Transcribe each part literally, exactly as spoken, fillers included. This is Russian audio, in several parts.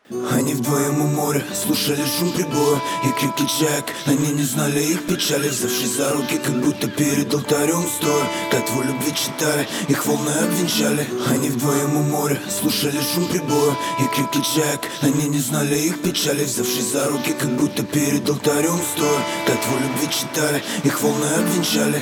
Они вдвоем у моря слушали шум прибоя и крики чаек. Они не знали их печали, взявшись за руки, как будто перед алтарем стоя. Клятву любви читали, их волны обвенчали. Они вдвоем у моря слушали шум прибоя и крики чаек. Они не знали их печали, взявшись за руки, как будто перед алтарем стоя. Клятву любви читали, их волны обвенчали.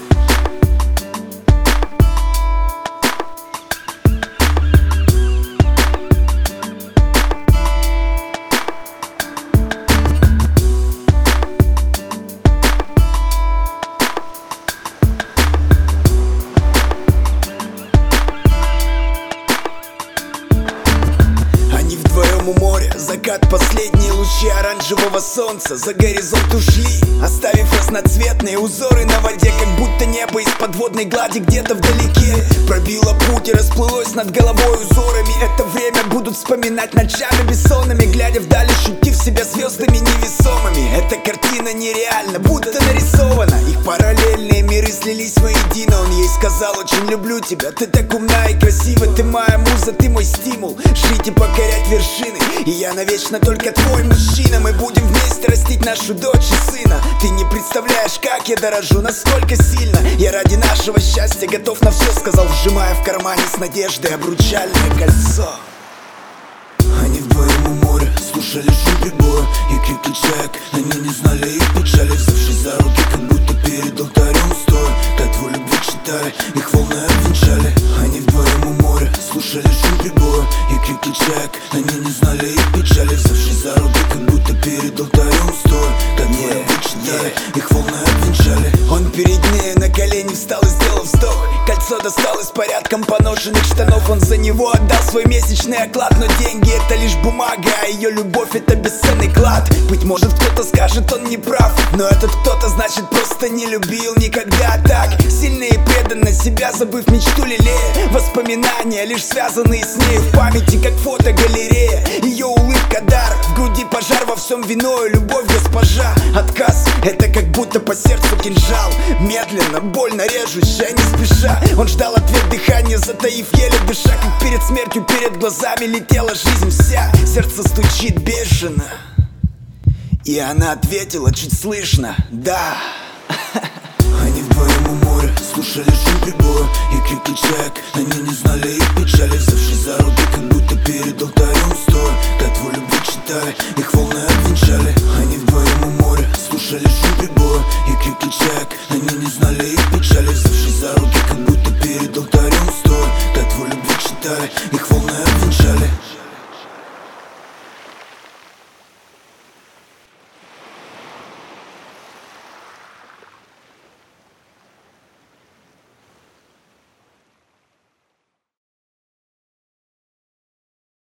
У моря закат, последние лучи оранжевого солнца за горизонт ушли, оставив разноцветные узоры на воде, как будто небо из подводной глади где-то вдалеке пробило путь и расплылось над головой узорами. Это время будут вспоминать ночами бессонными, глядя вдаль, ощутив себя звездами невесомыми. Эта картина нереальна, будто нарисована. Их параллельные миры слились воедино. Он ей сказал: очень люблю тебя, ты так умна и красива, ты моя муза, ты мой стимул жить и покорять вершины. И я навечно только твой мужчина. Мы будем вместе растить нашу дочь и сына. Ты не представляешь, как я дорожу, насколько сильно я ради нашего счастья готов на все, сказал, сжимая в кармане с надеждой обручальное кольцо. Они вдвоем у моря слушали шум прибоя и крики чаек. Они не знали их печали, взявшись за руки, как будто перед алтарем стоя. Клятву любви читали, их волны обвенчали. Они вдвоем у моря слушали шум прибоя и крики чаек. Они не знали их печали, взявшись за руки, как будто перед алтарем стоя. Клятву любви читали, их волны обвенчали. Он перед ней на колени встал и сделал вздох. Кольцо достал из порядком поношенных штанов. Он за него отдал свой месячный оклад. Но деньги — это лишь бумага, а ее любовь — это бесценный клад. Быть может, кто-то скажет, он не прав, но этот кто-то, значит, просто не любил никогда так сильно и преданно, себя забыв, мечту лелея. Воспоминания, лишь связанные с ней в памяти, как фотогалерея. Ее улыбка — дар, в груди пожар, во всем виною любовь госпожа. Отказ — это как будто по сердцу кинжал, медленно, больно режущая, не спеша. Он ждал ответ, дыхание затаив, еле дыша, как перед смертью перед глазами летела жизнь вся. Сердце стучит бешено, и она ответила чуть слышно: да. Они вдвоем у моря слушали шум прибоя и крики чаек. Они не знали их печали,